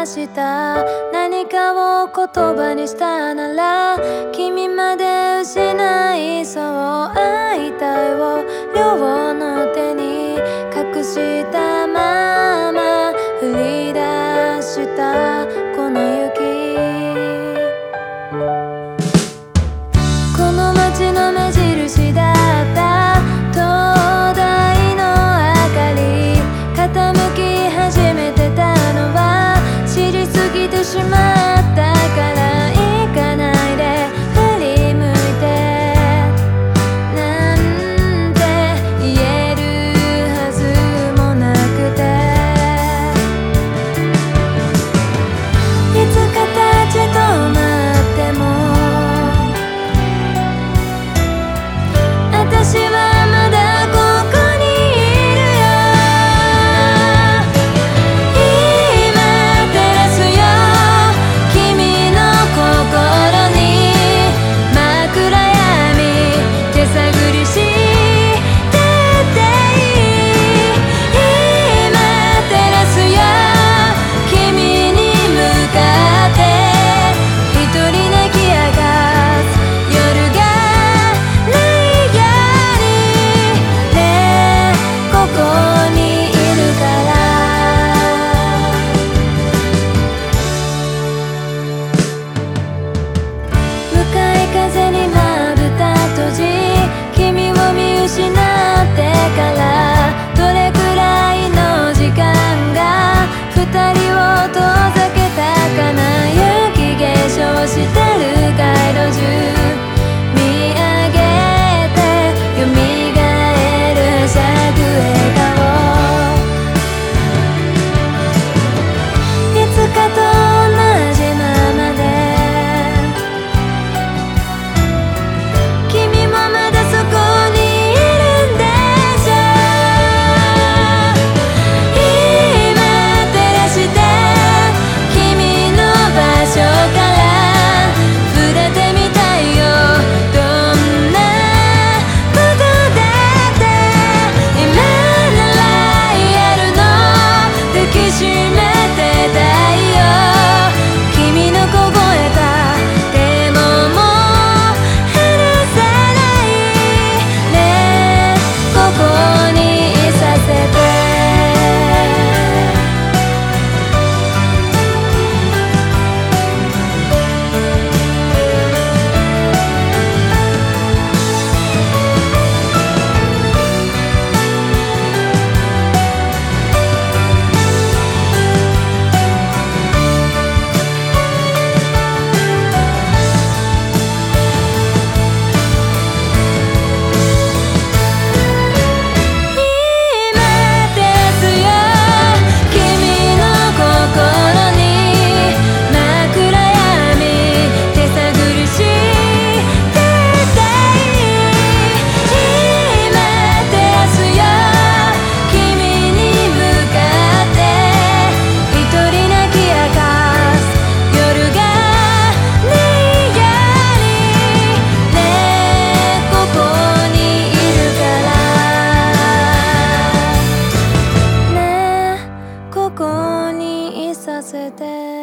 した何かを言葉にしたなら君まで失いそう会いたいを両の手に隠したまま降り出したこの雪この街の目印だった灯台の明かり傾き始めてたのは知りすぎてしまったから行かないで振り向いてなんて言えるはずもなくていつか立ち止まっても私はまだここにいるよ今照らすよ君の心に真っ暗闇手探りしてていい今照らすよ君に向かって一人泣き明かす夜がないようにねここにいるから向かい風にまぶた閉じ君を見失ってからどれくらいの時間が二人を遠ざけたかな雪化粧してる街路樹見上げて蘇るはしゃぐ笑顔いつかと同じままで君もまだそこにいるんでしょ今照らして君の場所から触れてみたいよどんなことだって今なら言えるの抱きしめてたいよ君の凍えたでももう離さないねここにいさせて今照らすよ君の心に真っ暗闇手探りしてたい今照らすよ君に向かって一人泣き明かす夜がないようにねここにいるからねここにいさせて